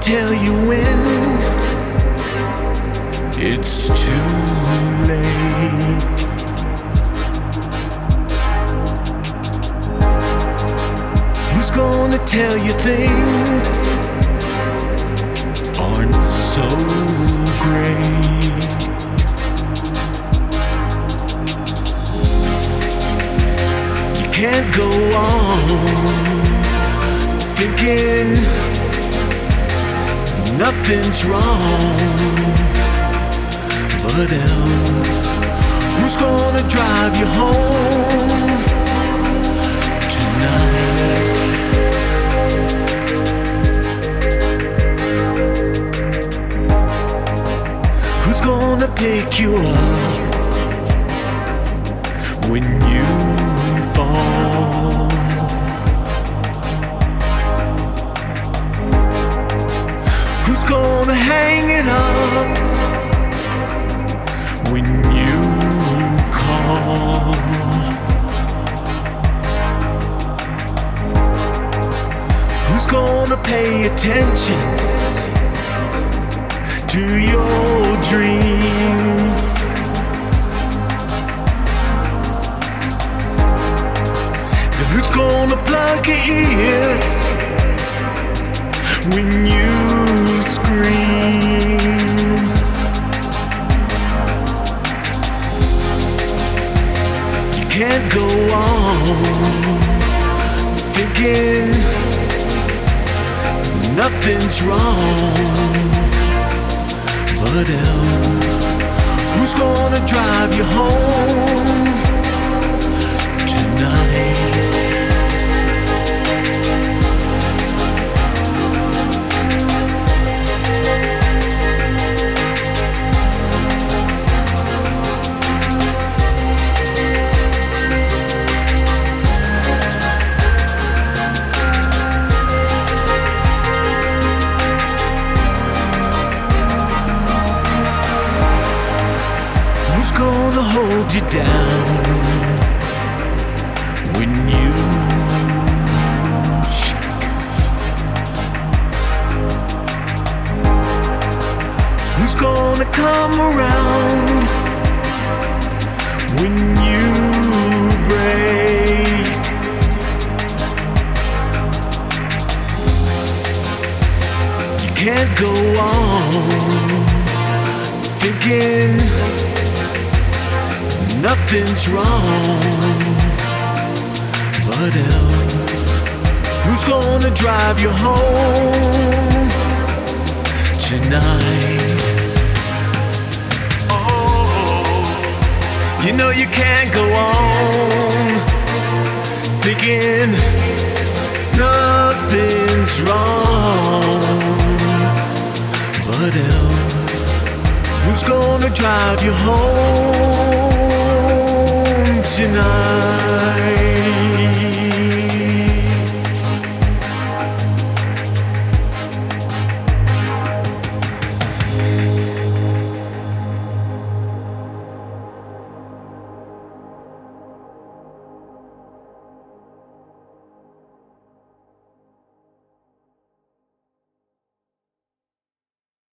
tell you when it's too late? Who's gonna tell you things aren't so great? You can't go on thinking nothing's wrong, but else who's gonna drive you home tonight? Who's gonna pick you up when you fall? Who's gonna hang it up when you call? Who's gonna pay attention to your dreams? And who's gonna plug your ears when you scream? You can't go on thinking nothing's wrong, but else who's gonna drive you home tonight? Who's gonna hold you down when you shake? Who's gonna come around when you break? You can't go on thinking nothing's wrong, but else who's gonna drive you home tonight? Oh, you know you can't go on thinking nothing's wrong, but else who's gonna drive you home tonight?